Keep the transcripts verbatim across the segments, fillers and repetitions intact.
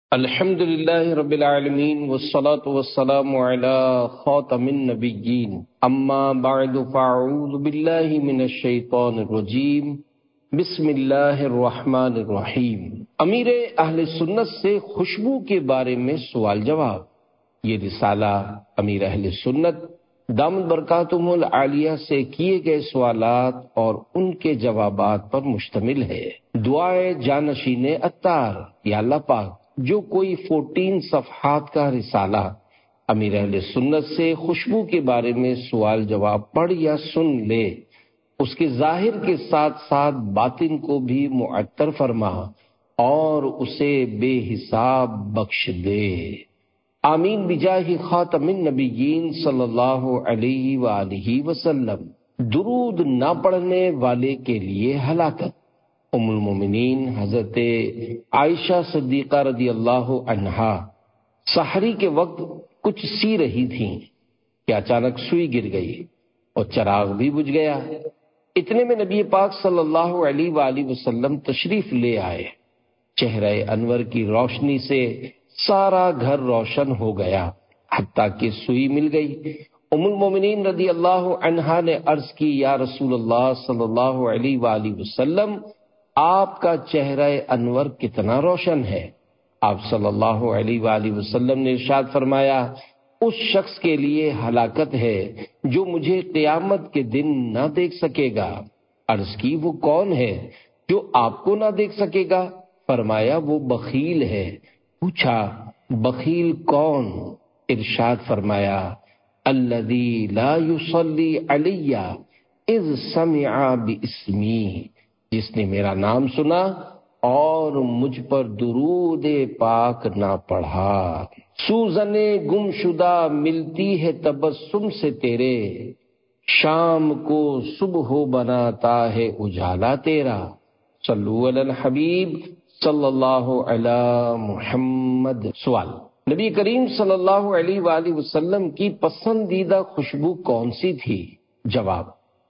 الحمد لله رب العالمين والصلاة والسلام على خاتم النبيين اما بعد فاعوذ بالله من الشیطان الرجیم بسم اللہ الرحمن الرحیم۔ امیر اہل سنت سے خوشبو کے بارے میں سوال جواب۔ یہ رسالہ امیر اہل سنت دامت برکاتہم العالیہ سے کیے گئے سوالات اور ان کے جوابات پر مشتمل ہے۔ دعائے جانشین عطار، یا اللہ پاک جو کوئی فورٹین صفحات کا رسالہ امیر اہل سنت سے خوشبو کے بارے میں سوال جواب پڑھ یا سن لے، اس کے ظاہر کے ساتھ ساتھ باطن کو بھی معطر فرما اور اسے بے حساب بخش دے۔ آمین بجاہ خاتم النبیین صلی اللہ علیہ وآلہ وسلم۔ درود نہ پڑھنے والے کے لیے ہلاکت۔ ام المومنین حضرت عائشہ صدیقہ رضی اللہ عنہا سحری کے وقت کچھ سی رہی تھیں کہ اچانک سوئی گر گئی اور چراغ بھی بجھ گیا۔ اتنے میں نبی پاک صلی اللہ علیہ وآلہ وسلم تشریف لے آئے۔ چہرہ انور کی روشنی سے سارا گھر روشن ہو گیا حتیٰ کہ سوئی مل گئی۔ ام المومنین رضی اللہ عنہا نے عرض کی، یا رسول اللہ صلی اللہ علیہ وآلہ وسلم، آپ کا چہرہ انور کتنا روشن ہے۔ آپ صلی اللہ علیہ وآلہ وسلم نے ارشاد فرمایا، اس شخص کے لیے ہلاکت ہے جو مجھے قیامت کے دن نہ دیکھ سکے گا۔ عرض کی، وہ کون ہے جو آپ کو نہ دیکھ سکے گا؟ فرمایا، وہ بخیل ہے۔ پوچھا، بخیل کون؟ ارشاد فرمایا، الذی لا یصلی علی اذ سمع باسمی، جس نے میرا نام سنا اور مجھ پر درود پاک نہ پڑھا۔ سوزن گم شدہ ملتی ہے تبسم سے تیرے، شام کو صبح بناتا ہے اجالا تیرا۔ صلو علی الحبیب صلی اللہ علی محمد۔ سوال: نبی کریم صلی اللہ علیہ وآلہ وسلم کی پسندیدہ خوشبو کون سی تھی؟ جواب: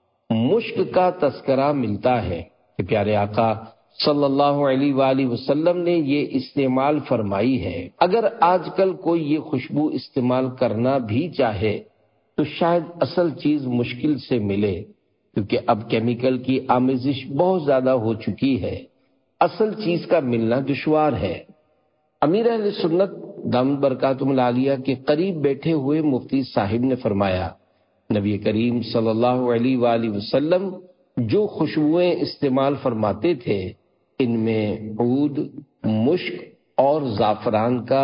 مشک کا تذکرہ ملتا ہے کہ پیارے آقا صلی اللہ علیہ وآلہ وسلم نے یہ استعمال فرمائی ہے۔ اگر آج کل کوئی یہ خوشبو استعمال کرنا بھی چاہے تو شاید اصل چیز مشکل سے ملے، کیونکہ اب کیمیکل کی آمیزش بہت زیادہ ہو چکی ہے۔ اصل چیز کا ملنا دشوار ہے۔ امیر اہل سنت دامت برکاتہم العالیہ کے قریب بیٹھے ہوئے مفتی صاحب نے فرمایا، نبی کریم صلی اللہ علیہ وآلہ وسلم جو خوشبوئیں استعمال فرماتے تھے ان میں عود، مشک اور زعفران کا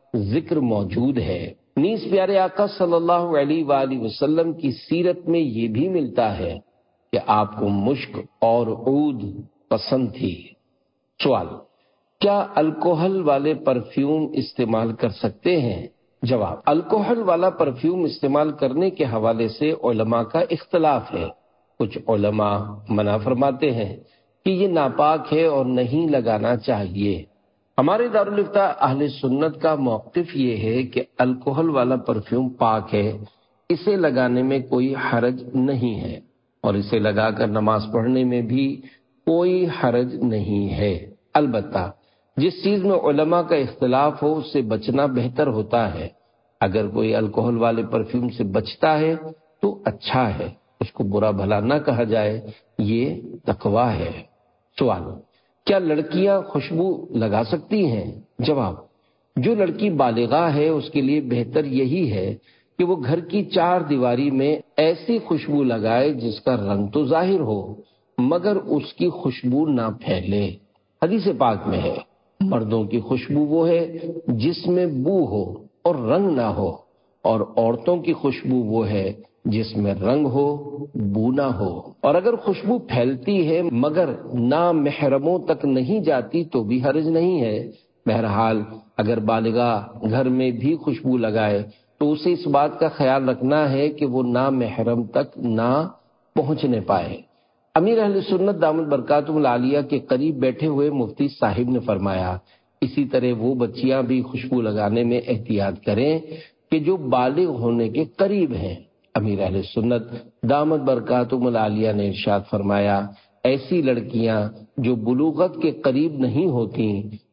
ذکر موجود ہے۔ نیز پیارے آقا صلی اللہ علیہ وآلہ وسلم کی سیرت میں یہ بھی ملتا ہے کہ آپ کو مشک اور عود پسند تھی۔ سوال: کیا الکوہل والے پرفیوم استعمال کر سکتے ہیں؟ جواب: الکوہل والا پرفیوم استعمال کرنے کے حوالے سے علماء کا اختلاف ہے۔ کچھ علماء منع فرماتے ہیں کہ یہ ناپاک ہے اور نہیں لگانا چاہیے۔ ہمارے دارالافتاء اہل سنت کا موقف یہ ہے کہ الکوہل والا پرفیوم پاک ہے، اسے لگانے میں کوئی حرج نہیں ہے اور اسے لگا کر نماز پڑھنے میں بھی کوئی حرج نہیں ہے۔ البتہ جس چیز میں علماء کا اختلاف ہو اس سے بچنا بہتر ہوتا ہے۔ اگر کوئی الکوہل والے پرفیوم سے بچتا ہے تو اچھا ہے، اس کو برا بھلا نہ کہا جائے، یہ تقویٰ ہے۔ سوال: کیا لڑکیاں خوشبو لگا سکتی ہیں؟ جواب: جو لڑکی بالغہ ہے اس کے لیے بہتر یہی ہے کہ وہ گھر کی چار دیواری میں ایسی خوشبو لگائے جس کا رنگ تو ظاہر ہو مگر اس کی خوشبو نہ پھیلے۔ حدیث پاک میں ہے، مردوں کی خوشبو وہ ہے جس میں بو ہو اور رنگ نہ ہو، اور عورتوں کی خوشبو وہ ہے جس میں رنگ ہو بو نہ ہو۔ اور اگر خوشبو پھیلتی ہے مگر نامحرموں تک نہیں جاتی تو بھی حرج نہیں ہے۔ بہرحال اگر بالغہ گھر میں بھی خوشبو لگائے تو اسے اس بات کا خیال رکھنا ہے کہ وہ نامحرم تک نہ پہنچنے پائے۔ امیر اہل سنت دامت برکاتہم العالیہ کے قریب بیٹھے ہوئے مفتی صاحب نے فرمایا، اسی طرح وہ بچیاں بھی خوشبو لگانے میں احتیاط کریں کہ جو بالغ ہونے کے قریب ہیں۔ امیر اہل سنت دامت برکاتہم العالیہ نے ارشاد فرمایا، ایسی لڑکیاں جو بلوغت کے قریب نہیں ہوتی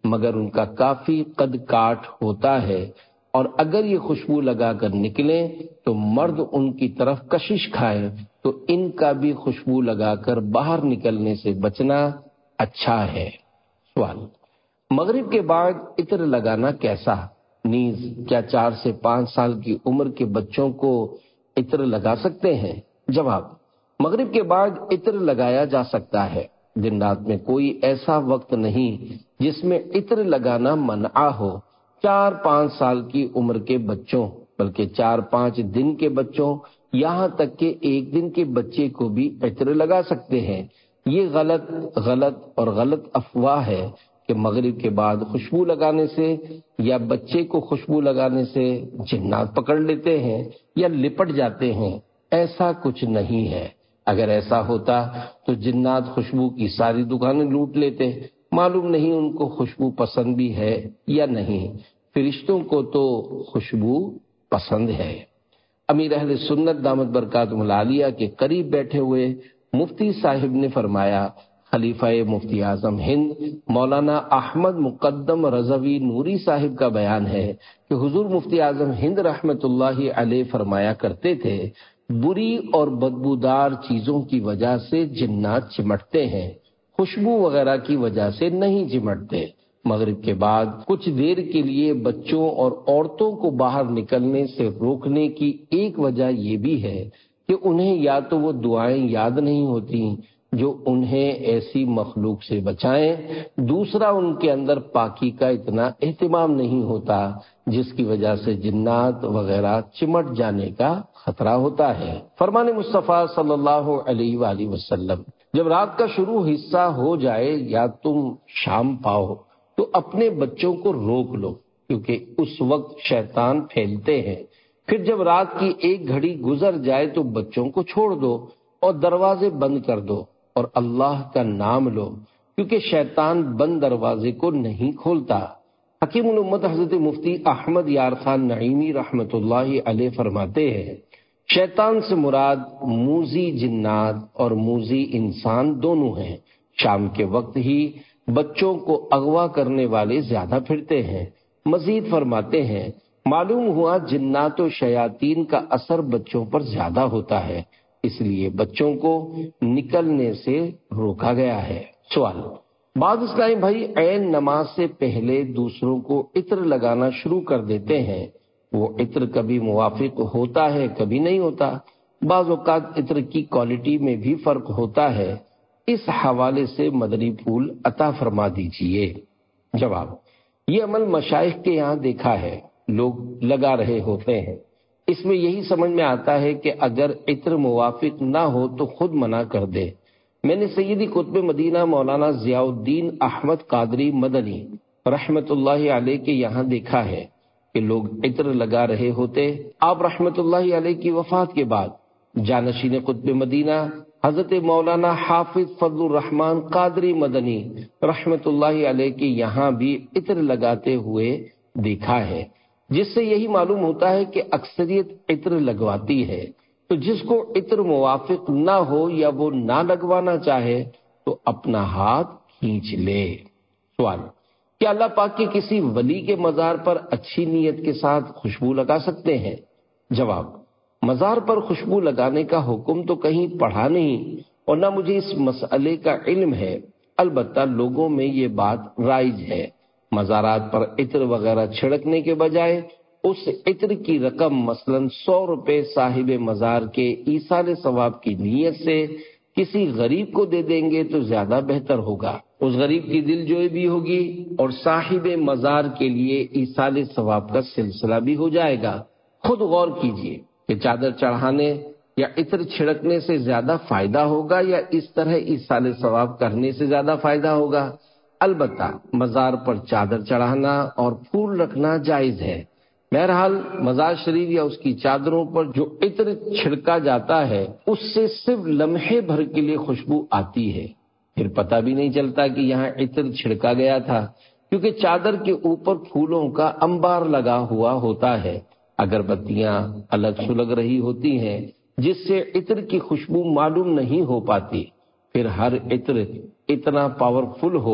مگر ان کا کافی قد کاٹ ہوتا ہے، اور اگر یہ خوشبو لگا کر نکلیں تو مرد ان کی طرف کشش کھائے تو ان کا بھی خوشبو لگا کر باہر نکلنے سے بچنا اچھا ہے۔ سوال: مغرب کے بعد عطر لگانا کیسا؟ نیز کیا چار سے پانچ سال کی عمر کے بچوں کو عطر لگا سکتے ہیں؟ جواب: مغرب کے بعد عطر لگایا جا سکتا ہے۔ دن رات میں کوئی ایسا وقت نہیں جس میں عطر لگانا منع ہو۔ چار پانچ سال کی عمر کے بچوں، بلکہ چار پانچ دن کے بچوں، یہاں تک کہ ایک دن کے بچے کو بھی عطر لگا سکتے ہیں۔ یہ غلط غلط اور غلط افواہ ہے کہ مغرب کے بعد خوشبو لگانے سے یا بچے کو خوشبو لگانے سے جنات پکڑ لیتے ہیں یا لپٹ جاتے ہیں۔ ایسا کچھ نہیں ہے۔ اگر ایسا ہوتا تو جنات خوشبو کی ساری دکانیں لوٹ لیتے۔ معلوم نہیں ان کو خوشبو پسند بھی ہے یا نہیں، فرشتوں کو تو خوشبو پسند ہے۔ امیر اہل سنت دامت برکاتہم العالیہ کے قریب بیٹھے ہوئے مفتی صاحب نے فرمایا، خلیفہ مفتی اعظم ہند مولانا احمد مقدم رضوی نوری صاحب کا بیان ہے کہ حضور مفتی اعظم ہند رحمت اللہ علیہ فرمایا کرتے تھے، بری اور بدبودار چیزوں کی وجہ سے جنات چمٹتے ہیں، خوشبو وغیرہ کی وجہ سے نہیں چمٹتے۔ مغرب کے بعد کچھ دیر کے لیے بچوں اور عورتوں کو باہر نکلنے سے روکنے کی ایک وجہ یہ بھی ہے کہ انہیں یا تو وہ دعائیں یاد نہیں ہوتی جو انہیں ایسی مخلوق سے بچائیں، دوسرا ان کے اندر پاکی کا اتنا اہتمام نہیں ہوتا جس کی وجہ سے جنات وغیرہ چمٹ جانے کا خطرہ ہوتا ہے۔ فرمان مصطفیٰ صلی اللہ علیہ وآلہ وسلم: جب رات کا شروع حصہ ہو جائے یا تم شام پاؤ تو اپنے بچوں کو روک لو، کیونکہ اس وقت شیطان پھیلتے ہیں۔ پھر جب رات کی ایک گھڑی گزر جائے تو بچوں کو چھوڑ دو اور دروازے بند کر دو اور اللہ کا نام لو، کیونکہ شیطان بند دروازے کو نہیں کھولتا۔ حکیم الامت حضرت مفتی احمد یار خان نعیمی رحمت اللہ علیہ فرماتے ہیں، شیطان سے مراد موذی جنات اور موذی انسان دونوں ہیں۔ شام کے وقت ہی بچوں کو اغوا کرنے والے زیادہ پھرتے ہیں۔ مزید فرماتے ہیں، معلوم ہوا جنات و شیاطین کا اثر بچوں پر زیادہ ہوتا ہے، اس لیے بچوں کو نکلنے سے روکا گیا ہے۔ سوال: بعض اسلامی بھائی عین نماز سے پہلے دوسروں کو عطر لگانا شروع کر دیتے ہیں، وہ عطر کبھی موافق ہوتا ہے کبھی نہیں ہوتا، بعض اوقات عطر کی کوالٹی میں بھی فرق ہوتا ہے، اس حوالے سے مدنی پھول عطا فرما دیجئے۔ جواب: یہ عمل مشائخ کے یہاں دیکھا ہے، لوگ لگا رہے ہوتے ہیں، اس میں یہی سمجھ میں آتا ہے کہ اگر عطر موافق نہ ہو تو خود منع کر دے۔ میں نے سیدی قطب مدینہ مولانا ضیاء الدین احمد قادری مدنی رحمت اللہ علیہ کے یہاں دیکھا ہے کہ لوگ عطر لگا رہے ہوتے۔ آپ رحمت اللہ علیہ کی وفات کے بعد جانشین قطب مدینہ حضرت مولانا حافظ فضل الرحمن قادری مدنی رحمت اللہ علیہ کے یہاں بھی عطر لگاتے ہوئے دیکھا ہے، جس سے یہی معلوم ہوتا ہے کہ اکثریت عطر لگواتی ہے۔ تو جس کو عطر موافق نہ ہو یا وہ نہ لگوانا چاہے تو اپنا ہاتھ کھینچ لے۔ سوال: کیا اللہ پاک کے کسی ولی کے مزار پر اچھی نیت کے ساتھ خوشبو لگا سکتے ہیں؟ جواب: مزار پر خوشبو لگانے کا حکم تو کہیں پڑھا نہیں اور نہ مجھے اس مسئلے کا علم ہے، البتہ لوگوں میں یہ بات رائج ہے۔ مزارات پر عطر وغیرہ چھڑکنے کے بجائے اس عطر کی رقم مثلاً سو روپے صاحب مزار کے ایصال ثواب کی نیت سے کسی غریب کو دے دیں گے تو زیادہ بہتر ہوگا، اس غریب کی دل جوئی بھی ہوگی اور صاحب مزار کے لیے ایصال ثواب کا سلسلہ بھی ہو جائے گا۔ خود غور کیجئے کہ چادر چڑھانے یا عطر چھڑکنے سے زیادہ فائدہ ہوگا یا اس طرح ایصال ثواب کرنے سے زیادہ فائدہ ہوگا۔ البتہ مزار پر چادر چڑھانا اور پھول رکھنا جائز ہے۔ بہرحال مزار شریف یا اس کی چادروں پر جو عطر چھڑکا جاتا ہے اس سے صرف لمحے بھر کے لیے خوشبو آتی ہے، پھر پتہ بھی نہیں چلتا کہ یہاں عطر چھڑکا گیا تھا، کیونکہ چادر کے اوپر پھولوں کا انبار لگا ہوا ہوتا ہے، اگربتیاں الگ سلگ رہی ہوتی ہیں جس سے عطر کی خوشبو معلوم نہیں ہو پاتی۔ پھر ہر عطر اتنا پاورفل ہو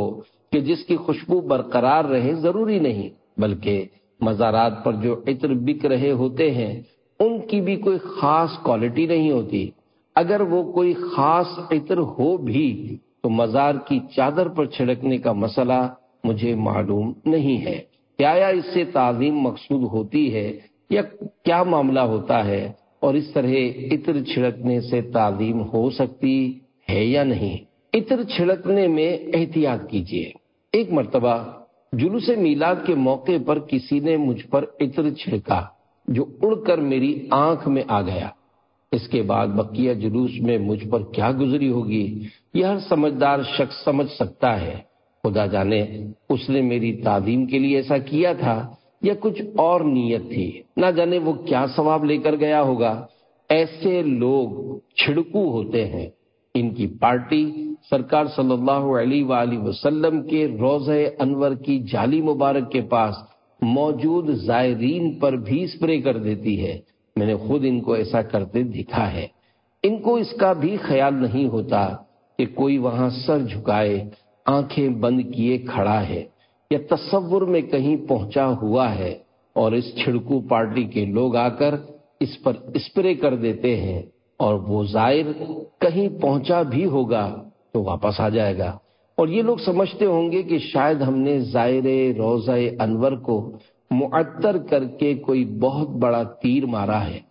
کہ جس کی خوشبو برقرار رہے ضروری نہیں، بلکہ مزارات پر جو عطر بک رہے ہوتے ہیں ان کی بھی کوئی خاص کوالٹی نہیں ہوتی۔ اگر وہ کوئی خاص عطر ہو بھی تو مزار کی چادر پر چھڑکنے کا مسئلہ مجھے معلوم نہیں ہے کہ آیا اس سے تعظیم مقصود ہوتی ہے یا کیا معاملہ ہوتا ہے، اور اس طرح عطر چھڑکنے سے تعظیم ہو سکتی ہے یا نہیں۔ عطر چھڑکنے میں احتیاط کیجیے۔ ایک مرتبہ جلوس میلاد کے موقع پر کسی نے مجھ پر عطر چھڑکا جو اڑ کر میری آنکھ میں آ گیا۔ اس کے بعد بقیہ جلوس میں مجھ پر کیا گزری ہوگی یہ ہر سمجھدار شخص سمجھ سکتا ہے۔ خدا جانے اس نے میری تعظیم کے لیے ایسا کیا تھا یا کچھ اور نیت تھی، نہ جانے وہ کیا ثواب لے کر گیا ہوگا۔ ایسے لوگ چھڑکو ہوتے ہیں۔ ان کی پارٹی سرکار صلی اللہ علیہ وآلہ وسلم کے روضہ انور کی جالی مبارک کے پاس موجود زائرین پر بھی اسپرے کر دیتی ہے۔ میں نے خود ان کو ایسا کرتے دیکھا ہے۔ ان کو اس کا بھی خیال نہیں ہوتا کہ کوئی وہاں سر جھکائے آنکھیں بند کیے کھڑا ہے یا تصور میں کہیں پہنچا ہوا ہے، اور اس چھڑکو پارٹی کے لوگ آ کر اس پر اسپرے کر دیتے ہیں، اور وہ زائر کہیں پہنچا بھی ہوگا تو واپس آ جائے گا، اور یہ لوگ سمجھتے ہوں گے کہ شاید ہم نے زائر روضہ انور کو معطر کر کے کوئی بہت بڑا تیر مارا ہے۔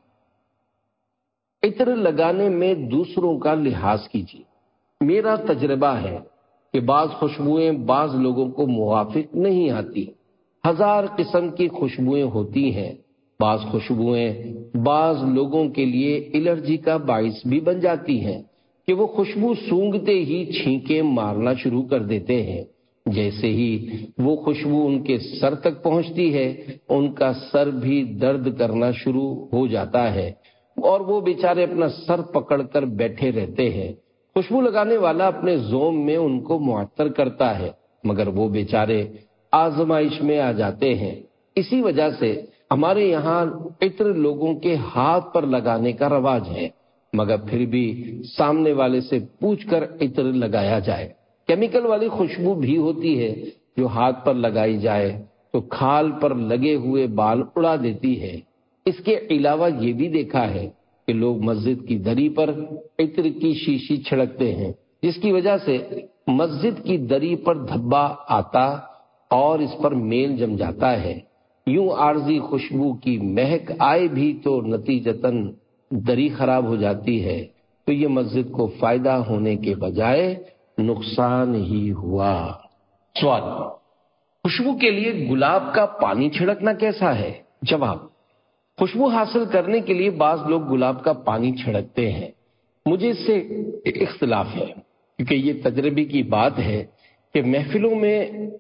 عطر لگانے میں دوسروں کا لحاظ کیجیے۔ میرا تجربہ ہے کہ بعض خوشبوئیں بعض لوگوں کو موافق نہیں آتی۔ ہزار قسم کی خوشبوئیں ہوتی ہیں۔ بعض خوشبوئیں بعض لوگوں کے لیے الرجی کا باعث بھی بن جاتی ہیں کہ وہ خوشبو سونگھتے ہی چھینکیں مارنا شروع کر دیتے ہیں۔ جیسے ہی وہ خوشبو ان کے سر تک پہنچتی ہے ان کا سر بھی درد کرنا شروع ہو جاتا ہے، اور وہ بیچارے اپنا سر پکڑ کر بیٹھے رہتے ہیں۔ خوشبو لگانے والا اپنے زوم میں ان کو معطر کرتا ہے، مگر وہ بیچارے آزمائش میں آ جاتے ہیں۔ اسی وجہ سے ہمارے یہاں عطر لوگوں کے ہاتھ پر لگانے کا رواج ہے، مگر پھر بھی سامنے والے سے پوچھ کر عطر لگایا جائے۔ کیمیکل والی خوشبو بھی ہوتی ہے جو ہاتھ پر لگائی جائے تو کھال پر لگے ہوئے بال اڑا دیتی ہے۔ اس کے علاوہ یہ بھی دیکھا ہے کہ لوگ مسجد کی دری پر عطر کی شیشی چھڑکتے ہیں، جس کی وجہ سے مسجد کی دری پر دھبا آتا اور اس پر میل جم جاتا ہے۔ یوں عارضی خوشبو کی مہک آئے بھی تو نتیجتاً دری خراب ہو جاتی ہے، تو یہ مسجد کو فائدہ ہونے کے بجائے نقصان ہی ہوا۔ سوال: خوشبو کے لیے گلاب کا پانی چھڑکنا کیسا ہے؟ جواب: خوشبو حاصل کرنے کے لیے بعض لوگ گلاب کا پانی چھڑکتے ہیں۔ مجھے اس سے اختلاف ہے، کیونکہ یہ تجربے کی بات ہے کہ محفلوں میں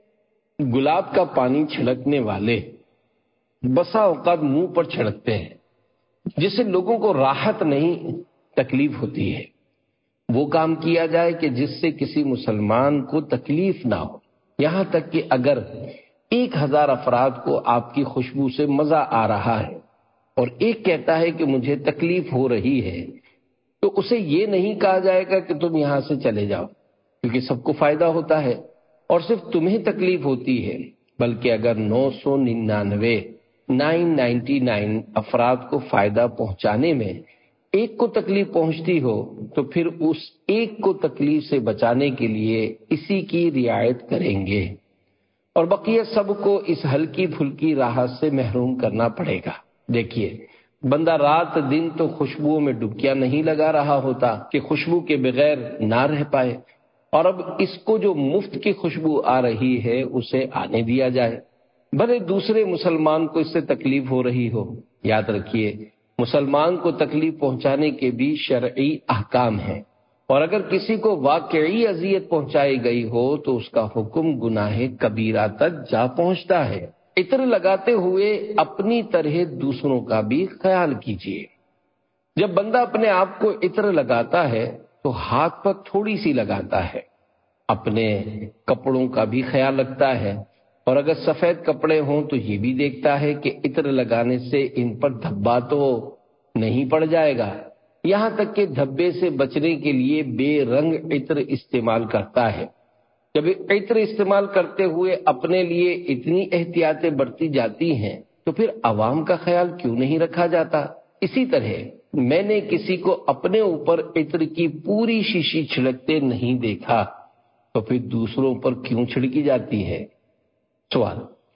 گلاب کا پانی چھڑکنے والے بسا اوقات منہ پر چھڑکتے ہیں، جس سے لوگوں کو راحت نہیں تکلیف ہوتی ہے۔ وہ کام کیا جائے کہ جس سے کسی مسلمان کو تکلیف نہ ہو، یہاں تک کہ اگر ایک ہزار افراد کو آپ کی خوشبو سے مزہ آ رہا ہے اور ایک کہتا ہے کہ مجھے تکلیف ہو رہی ہے، تو اسے یہ نہیں کہا جائے گا کہ تم یہاں سے چلے جاؤ، کیونکہ سب کو فائدہ ہوتا ہے اور صرف تمہیں تکلیف ہوتی ہے، بلکہ اگر نو سو ننانوے نائن نائنٹی نائن افراد کو فائدہ پہنچانے میں ایک کو تکلیف پہنچتی ہو تو پھر اس ایک کو تکلیف سے بچانے کے لیے اسی کی رعایت کریں گے، اور بقیہ سب کو اس ہلکی پھلکی راحت سے محروم کرنا پڑے گا۔ دیکھیے، بندہ رات دن تو خوشبوؤں میں ڈبکیاں نہیں لگا رہا ہوتا کہ خوشبو کے بغیر نہ رہ پائے، اور اب اس کو جو مفت کی خوشبو آ رہی ہے اسے آنے دیا جائے، بھلے دوسرے مسلمان کو اس سے تکلیف ہو رہی ہو۔ یاد رکھیے، مسلمان کو تکلیف پہنچانے کے بھی شرعی احکام ہیں، اور اگر کسی کو واقعی اذیت پہنچائی گئی ہو تو اس کا حکم گناہ کبیرہ تک جا پہنچتا ہے۔ عطر لگاتے ہوئے اپنی طرح دوسروں کا بھی خیال کیجیے۔ جب بندہ اپنے آپ کو عطر لگاتا ہے تو ہاتھ پر تھوڑی سی لگاتا ہے، اپنے کپڑوں کا بھی خیال رکھتا ہے، اور اگر سفید کپڑے ہوں تو یہ بھی دیکھتا ہے کہ عطر لگانے سے ان پر دھبا تو نہیں پڑ جائے گا، یہاں تک کہ دھبے سے بچنے کے لیے بے رنگ عطر استعمال کرتا ہے۔ جب عطر استعمال کرتے ہوئے اپنے لیے اتنی احتیاطیں برتی جاتی ہیں تو پھر عوام کا خیال کیوں نہیں رکھا جاتا؟ اسی طرح میں نے کسی کو اپنے اوپر عطر کی پوری شیشی چھڑکتے نہیں دیکھا تو پھر دوسروں پر کیوں چھڑکی جاتی ہے؟ سوال: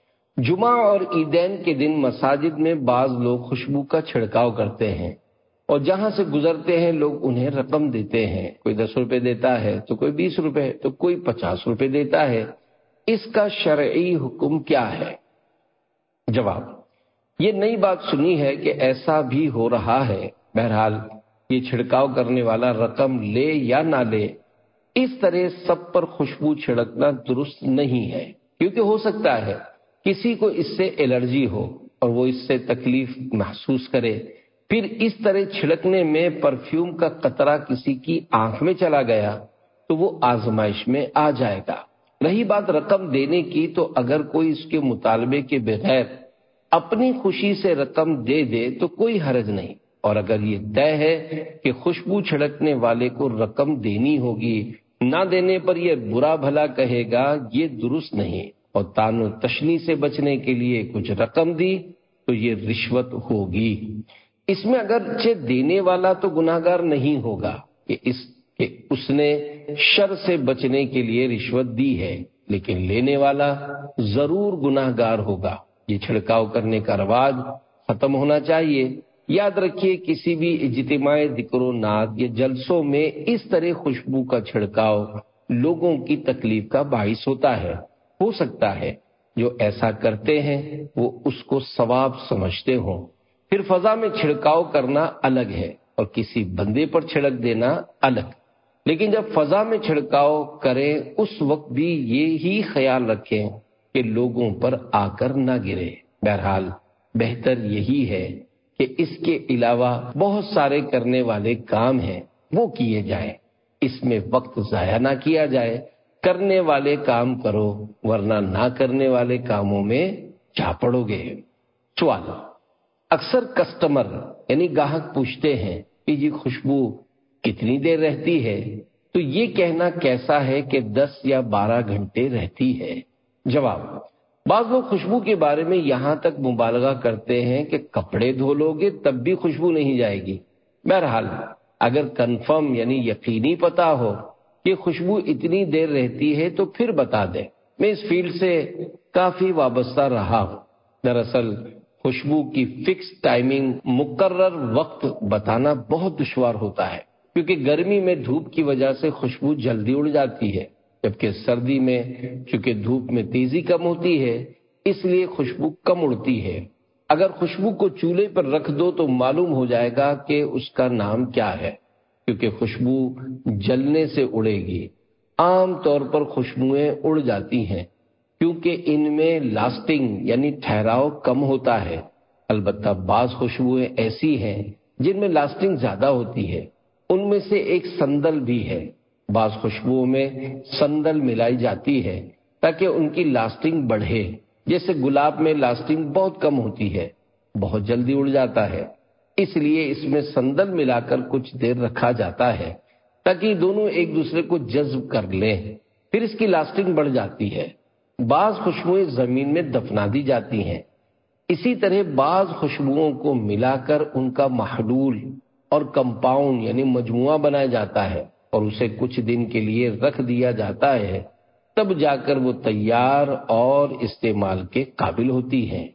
جمعہ اور عیدین کے دن مساجد میں بعض لوگ خوشبو کا چھڑکاؤ کرتے ہیں اور جہاں سے گزرتے ہیں لوگ انہیں رقم دیتے ہیں، کوئی دس روپے دیتا ہے تو کوئی بیس روپے تو کوئی پچاس روپے دیتا ہے، اس کا شرعی حکم کیا ہے؟ جواب: یہ نئی بات سنی ہے کہ ایسا بھی ہو رہا ہے۔ بہرحال یہ چھڑکاؤ کرنے والا رقم لے یا نہ لے، اس طرح سب پر خوشبو چھڑکنا درست نہیں ہے، کیونکہ ہو سکتا ہے کسی کو اس سے الرجی ہو اور وہ اس سے تکلیف محسوس کرے، پھر اس طرح چھڑکنے میں پرفیوم کا قطرہ کسی کی آنکھ میں چلا گیا تو وہ آزمائش میں آ جائے گا۔ رہی بات رقم دینے کی، تو اگر کوئی اس کے مطالبے کے بغیر اپنی خوشی سے رقم دے دے تو کوئی حرج نہیں، اور اگر یہ طے ہے کہ خوشبو چھڑکنے والے کو رقم دینی ہوگی، نہ دینے پر یہ برا بھلا کہے گا، یہ درست نہیں، اور تان و تشنی سے بچنے کے لیے کچھ رقم دی تو یہ رشوت ہوگی۔ اس میں اگرچہ دینے والا تو گناہگار نہیں ہوگا کہ اس کہ اس نے شر سے بچنے کے لیے رشوت دی ہے، لیکن لینے والا ضرور گناہگار ہوگا۔ یہ چھڑکاؤ کرنے کا رواج ختم ہونا چاہیے۔ یاد رکھیے، کسی بھی اجتماع ذکر و نعت یا جلسوں میں اس طرح خوشبو کا چھڑکاؤ لوگوں کی تکلیف کا باعث ہوتا ہے۔ ہو سکتا ہے جو ایسا کرتے ہیں وہ اس کو ثواب سمجھتے ہوں، پھر فضا میں چھڑکاؤ کرنا الگ ہے اور کسی بندے پر چھڑک دینا الگ، لیکن جب فضا میں چھڑکاؤ کریں اس وقت بھی یہی خیال رکھیں کہ لوگوں پر آ کر نہ گرے۔ بہرحال بہتر یہی ہے کہ اس کے علاوہ بہت سارے کرنے والے کام ہیں، وہ کیے جائیں، اس میں وقت ضائع نہ کیا جائے۔ کرنے والے کام کرو، ورنہ نہ کرنے والے کاموں میں جا پڑو گے۔ سوال: اکثر کسٹمر یعنی گاہک پوچھتے ہیں کہ یہ خوشبو کتنی دیر رہتی ہے؟ تو یہ کہنا کیسا ہے کہ دس یا بارہ گھنٹے رہتی ہے؟ جواب: بعض لوگ خوشبو کے بارے میں یہاں تک مبالغہ کرتے ہیں کہ کپڑے دھو لو گے تب بھی خوشبو نہیں جائے گی۔ بہرحال اگر کنفرم یعنی یقینی پتا ہو کہ خوشبو اتنی دیر رہتی ہے تو پھر بتا دیں۔ میں اس فیلڈ سے کافی وابستہ رہا ہوں۔ دراصل خوشبو کی فکس ٹائمنگ، مقرر وقت بتانا بہت دشوار ہوتا ہے، کیونکہ گرمی میں دھوپ کی وجہ سے خوشبو جلدی اڑ جاتی ہے، جبکہ سردی میں چونکہ دھوپ میں تیزی کم ہوتی ہے اس لیے خوشبو کم اڑتی ہے۔ اگر خوشبو کو چولہے پر رکھ دو تو معلوم ہو جائے گا کہ اس کا نام کیا ہے، کیونکہ خوشبو جلنے سے اڑے گی۔ عام طور پر خوشبوئیں اڑ جاتی ہیں کیونکہ ان میں لاسٹنگ یعنی ٹھہراؤ کم ہوتا ہے۔ البتہ بعض خوشبوئیں ایسی ہیں جن میں لاسٹنگ زیادہ ہوتی ہے، ان میں سے ایک سندل بھی ہے۔ بعض خوشبوؤں میں سندل ملائی جاتی ہے تاکہ ان کی لاسٹنگ بڑھے، جیسے گلاب میں لاسٹنگ بہت کم ہوتی ہے، بہت جلدی اڑ جاتا ہے، اس لیے اس میں سندل ملا کر کچھ دیر رکھا جاتا ہے تاکہ دونوں ایک دوسرے کو جذب کر لیں، پھر اس کی لاسٹنگ بڑھ جاتی ہے۔ بعض خوشبوئیں زمین میں دفنا دی جاتی ہیں۔ اسی طرح بعض خوشبوؤں کو ملا کر ان کا محلول اور کمپاؤنڈ یعنی مجموعہ بنایا جاتا ہے اور اسے کچھ دن کے لیے رکھ دیا جاتا ہے، تب جا کر وہ تیار اور استعمال کے قابل ہوتی ہیں۔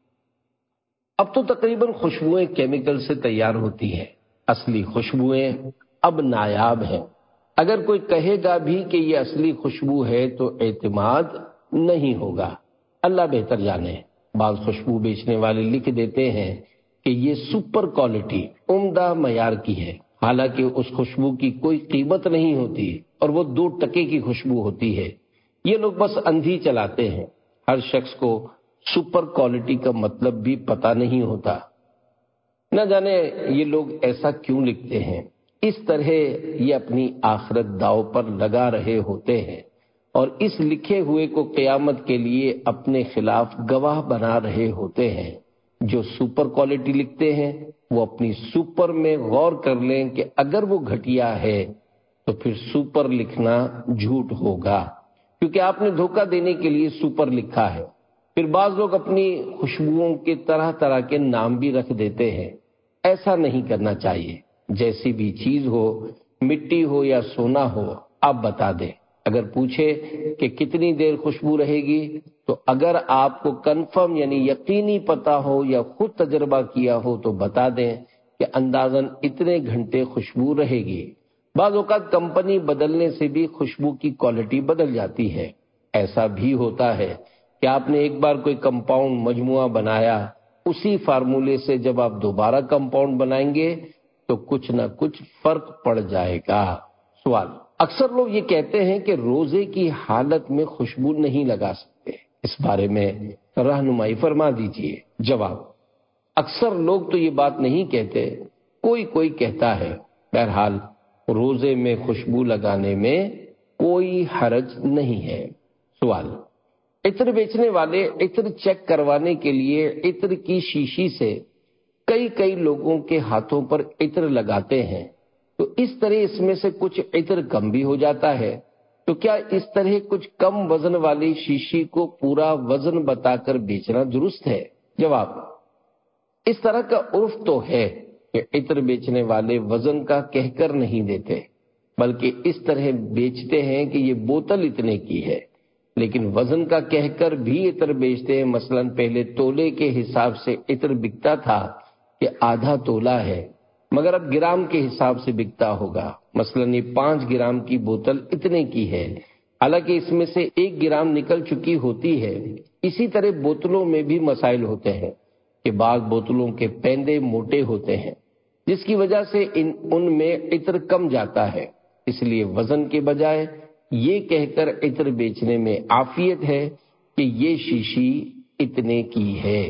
اب تو تقریباً خوشبوئیں کیمیکل سے تیار ہوتی ہیں، اصلی خوشبوئیں اب نایاب ہیں۔ اگر کوئی کہے گا بھی کہ یہ اصلی خوشبو ہے تو اعتماد نہیں ہوگا، اللہ بہتر جانے۔ بعض خوشبو بیچنے والے لکھ دیتے ہیں کہ یہ سپر کوالٹی، عمدہ معیار کی ہے، حالانکہ اس خوشبو کی کوئی قیمت نہیں ہوتی اور وہ دو ٹکے کی خوشبو ہوتی ہے۔ یہ لوگ بس اندھی چلاتے ہیں۔ ہر شخص کو سپر کوالٹی کا مطلب بھی پتہ نہیں ہوتا، نہ جانے یہ لوگ ایسا کیوں لکھتے ہیں۔ اس طرح یہ اپنی آخرت داؤ پر لگا رہے ہوتے ہیں اور اس لکھے ہوئے کو قیامت کے لیے اپنے خلاف گواہ بنا رہے ہوتے ہیں۔ جو سپر کوالٹی لکھتے ہیں وہ اپنی سپر میں غور کر لیں کہ اگر وہ گھٹیا ہے تو پھر سپر لکھنا جھوٹ ہوگا، کیونکہ آپ نے دھوکہ دینے کے لیے سپر لکھا ہے۔ پھر بعض لوگ اپنی خوشبوؤں کے طرح طرح کے نام بھی رکھ دیتے ہیں۔ ایسا نہیں کرنا چاہیے۔ جیسی بھی چیز ہو، مٹی ہو یا سونا ہو، آپ بتا دیں۔ اگر پوچھے کہ کتنی دیر خوشبو رہے گی، تو اگر آپ کو کنفرم یعنی یقینی پتا ہو یا خود تجربہ کیا ہو تو بتا دیں کہ اندازاً اتنے گھنٹے خوشبو رہے گی۔ بعض اوقات کمپنی بدلنے سے بھی خوشبو کی کوالٹی بدل جاتی ہے۔ ایسا بھی ہوتا ہے کہ آپ نے ایک بار کوئی کمپاؤنڈ مجموعہ بنایا، اسی فارمولے سے جب آپ دوبارہ کمپاؤنڈ بنائیں گے تو کچھ نہ کچھ فرق پڑ جائے گا۔ سوال: اکثر لوگ یہ کہتے ہیں کہ روزے کی حالت میں خوشبو نہیں لگا سکتے، اس بارے میں رہنمائی فرما دیجیے۔ جواب: اکثر لوگ تو یہ بات نہیں کہتے، کوئی کوئی کہتا ہے۔ بہرحال روزے میں خوشبو لگانے میں کوئی حرج نہیں ہے۔ سوال: عطر بیچنے والے عطر چیک کروانے کے لیے عطر کی شیشی سے کئی کئی لوگوں کے ہاتھوں پر عطر لگاتے ہیں، تو اس طرح اس میں سے کچھ عطر کم بھی ہو جاتا ہے، تو کیا اس طرح کچھ کم وزن والی شیشی کو پورا وزن بتا کر بیچنا درست ہے؟ جواب: اس طرح کا عرف تو ہے کہ عطر بیچنے والے وزن کا کہہ کر نہیں دیتے، بلکہ اس طرح بیچتے ہیں کہ یہ بوتل اتنے کی ہے، لیکن وزن کا کہہ کر بھی عطر بیچتے ہیں۔ مثلا پہلے تولے کے حساب سے عطر بکتا تھا کہ آدھا تولا ہے، مگر اب گرام کے حساب سے بکتا ہوگا۔ مثلا یہ پانچ گرام کی بوتل اتنے کی ہے، حالانکہ اس میں سے ایک گرام نکل چکی ہوتی ہے۔ اسی طرح بوتلوں میں بھی مسائل ہوتے ہیں کہ بعض بوتلوں کے پیندے موٹے ہوتے ہیں، جس کی وجہ سے ان ان میں عطر کم جاتا ہے۔ اس لیے وزن کے بجائے یہ کہہ کر عطر بیچنے میں عافیت ہے کہ یہ شیشی اتنے کی ہے۔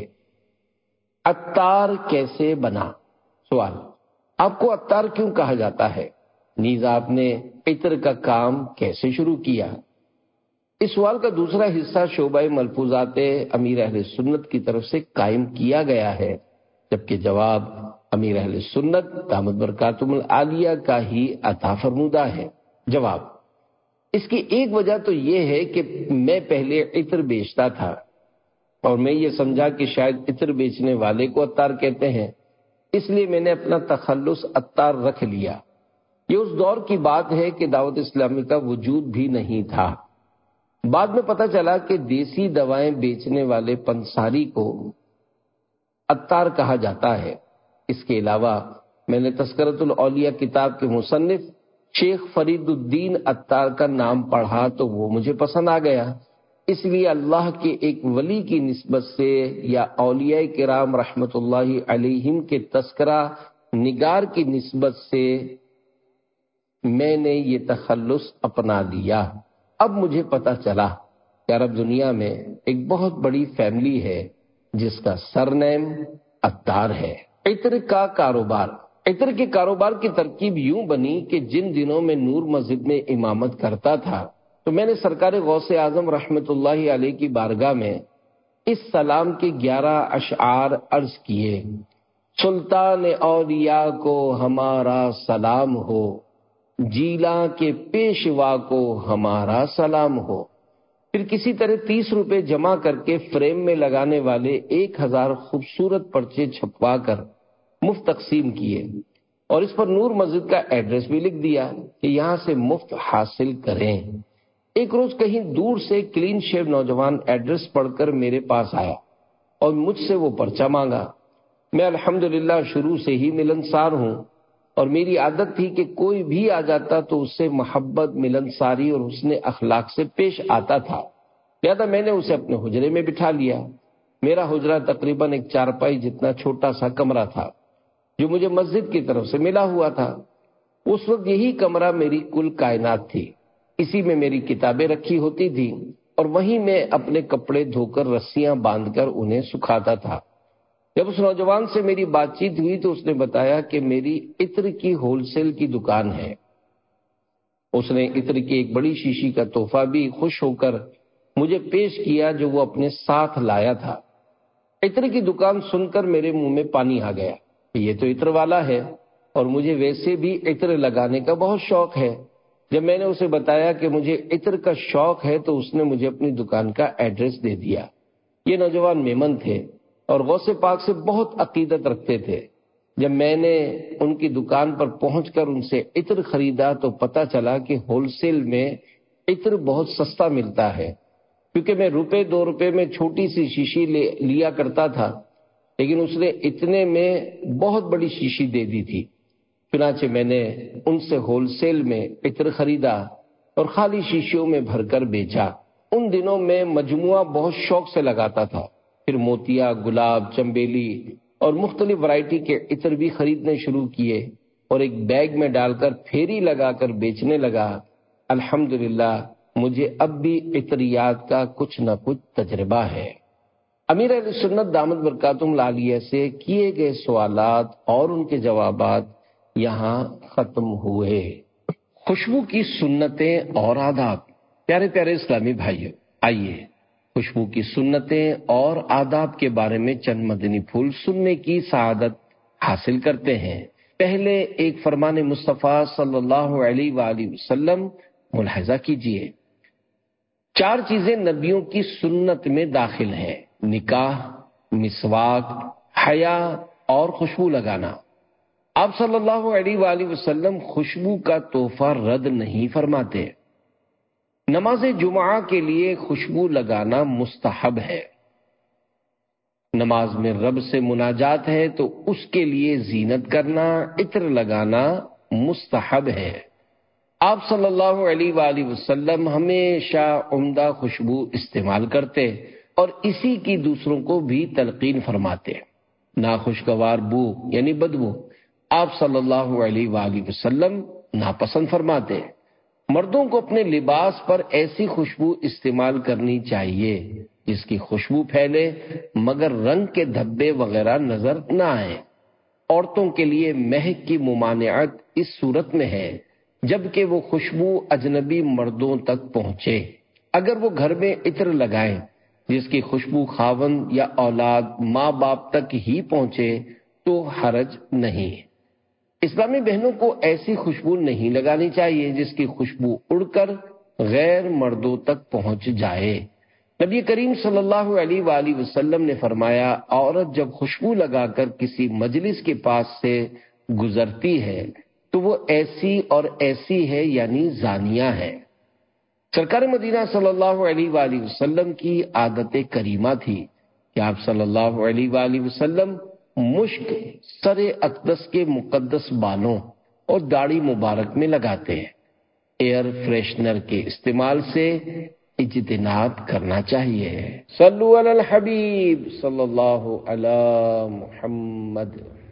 عطار کیسے بنا؟ سوال: آپ کو عطار کیوں کہا جاتا ہے؟ نیز آپ نے عطر کا کام کیسے شروع کیا؟ اس سوال کا دوسرا حصہ شعبہ ملفوظات امیر اہل سنت کی طرف سے قائم کیا گیا ہے، جبکہ جواب امیر اہل سنت دامت برکاتہم العالیہ کا ہی عطا فرمودہ ہے۔ جواب: اس کی ایک وجہ تو یہ ہے کہ میں پہلے عطر بیچتا تھا اور میں یہ سمجھا کہ شاید عطر بیچنے والے کو عطار کہتے ہیں، اس لیے میں نے اپنا تخلص عطار رکھ لیا۔ یہ اس دور کی بات ہے کہ دعوت اسلامی کا وجود بھی نہیں تھا۔ بعد میں پتہ چلا کہ دیسی دوائیں بیچنے والے پنساری کو عطار کہا جاتا ہے۔ اس کے علاوہ میں نے تذکرۃ الاولیاء کتاب کے مصنف شیخ فرید الدین عطار کا نام پڑھا تو وہ مجھے پسند آ گیا، اس لیے اللہ کے ایک ولی کی نسبت سے یا اولیاء کرام رحمت اللہ علیہم کے تذکرہ نگار کی نسبت سے میں نے یہ تخلص اپنا لیا۔ اب مجھے پتا چلا کہ عرب دنیا میں ایک بہت بڑی فیملی ہے جس کا سرنیم عطار ہے۔ عطر کا کاروبار۔ عطر کے کاروبار کی ترکیب یوں بنی کہ جن دنوں میں نور مسجد میں امامت کرتا تھا تو میں نے سرکار غوث اعظم رحمت اللہ علیہ کی بارگاہ میں اس سلام کے گیارہ اشعار عرض کیے: سلطان اولیاء کو ہمارا سلام ہو، جیلاں کے پیشوا کو ہمارا سلام ہو۔ پھر کسی طرح تیس روپے جمع کر کے فریم میں لگانے والے ایک ہزار خوبصورت پرچے چھپوا کر مفت تقسیم کیے اور اس پر نور مسجد کا ایڈریس بھی لکھ دیا کہ یہاں سے مفت حاصل کریں۔ ایک روز کہیں دور سے کلین شیو نوجوان ایڈریس پڑھ کر میرے پاس آیا اور مجھ سے وہ پرچہ مانگا۔ میں الحمدللہ شروع سے ہی ملنسار ہوں اور میری عادت تھی کہ کوئی بھی آ جاتا تو اس سے محبت، ملنساری اور حسن اخلاق سے پیش آتا تھا، لہذا میں نے اسے اپنے حجرے میں بٹھا لیا۔ میرا حجرہ تقریباً ایک چارپائی جتنا چھوٹا سا کمرہ تھا جو مجھے مسجد کی طرف سے ملا ہوا تھا۔ اس وقت یہی کمرہ میری کل کائنات تھی، اسی میں میری کتابیں رکھی ہوتی تھیں اور وہیں میں اپنے کپڑے دھو کر رسیاں باندھ کر انہیں سکھاتا تھا۔ جب اس نوجوان سے میری بات چیت ہوئی تو اس نے بتایا کہ میری عطر کی ہول سیل کی دکان ہے۔ اس نے عطر کی ایک بڑی شیشی کا تحفہ بھی خوش ہو کر مجھے پیش کیا جو وہ اپنے ساتھ لایا تھا۔ عطر کی دکان سن کر میرے منہ میں پانی آ گیا کہ یہ تو عطر والا ہے اور مجھے ویسے بھی عطر لگانے کا بہت شوق ہے، جب میں نے اسے بتایا کہ مجھے عطر کا شوق ہے تو اس نے مجھے اپنی دکان کا ایڈریس دے دیا۔ یہ نوجوان میمن تھے اور غوث پاک سے بہت عقیدت رکھتے تھے۔ جب میں نے ان کی دکان پر پہنچ کر ان سے عطر خریدا تو پتہ چلا کہ ہول سیل میں عطر بہت سستا ملتا ہے، کیونکہ میں روپے دو روپے میں چھوٹی سی شیشی لے لیا کرتا تھا، لیکن اس نے اتنے میں بہت بڑی شیشی دے دی تھی۔ چنانچہ میں نے ان سے ہول سیل میں عطر خریدا اور خالی شیشیوں میں بھر کر بیچا۔ ان دنوں میں مجموعہ بہت شوق سے لگاتا تھا، پھر موتیا، گلاب، چنبیلی اور مختلف ورائٹی کے عطر بھی خریدنے شروع کیے اور ایک بیگ میں ڈال کر پھیری لگا کر بیچنے لگا۔ الحمدللہ مجھے اب بھی عطریات کا کچھ نہ کچھ تجربہ ہے۔ امیر اہل سنت دامت برکاتہم العالیہ سے کیے گئے سوالات اور ان کے جوابات یہاں ختم ہوئے۔ خوشبو کی سنتیں اور آداب۔ پیارے پیارے اسلامی بھائیو، آئیے خوشبو کی سنتیں اور آداب کے بارے میں چند مدنی پھول سننے کی سعادت حاصل کرتے ہیں۔ پہلے ایک فرمان مصطفیٰ صلی اللہ علیہ وآلہ وسلم ملاحظہ کیجئے۔ چار چیزیں نبیوں کی سنت میں داخل ہیں: نکاح، مسواک، حیا اور خوشبو لگانا۔ آپ صلی اللہ علیہ وآلہ وسلم خوشبو کا تحفہ رد نہیں فرماتے۔ نماز جمعہ کے لیے خوشبو لگانا مستحب ہے۔ نماز میں رب سے مناجات ہے تو اس کے لیے زینت کرنا، عطر لگانا مستحب ہے۔ آپ صلی اللہ علیہ وآلہ وسلم ہمیشہ عمدہ خوشبو استعمال کرتے اور اسی کی دوسروں کو بھی تلقین فرماتے۔ ناخوشگوار بو یعنی بدبو آپ صلی اللہ علیہ وآلہ وسلم ناپسند فرماتے۔ مردوں کو اپنے لباس پر ایسی خوشبو استعمال کرنی چاہیے جس کی خوشبو پھیلے مگر رنگ کے دھبے وغیرہ نظر نہ آئے۔ عورتوں کے لیے مہک کی ممانعت اس صورت میں ہے جبکہ وہ خوشبو اجنبی مردوں تک پہنچے۔ اگر وہ گھر میں عطر لگائیں جس کی خوشبو خاوند یا اولاد ماں باپ تک ہی پہنچے تو حرج نہیں۔ اسلامی بہنوں کو ایسی خوشبو نہیں لگانی چاہیے جس کی خوشبو اڑ کر غیر مردوں تک پہنچ جائے۔ نبی کریم صلی اللہ علیہ وآلہ وسلم نے فرمایا، عورت جب خوشبو لگا کر کسی مجلس کے پاس سے گزرتی ہے تو وہ ایسی اور ایسی ہے یعنی زانیہ ہے۔ سرکار مدینہ صلی اللہ علیہ وآلہ وسلم کی عادت کریمہ تھی کہ آپ صلی اللہ علیہ وآلہ وسلم مشک سر اقدس کے مقدس بالوں اور داڑھی مبارک میں لگاتے ہیں۔ ایئر فریشنر کے استعمال سے اجتناب کرنا چاہیے۔ صلو علی الحبیب صلی اللہ علی محمد۔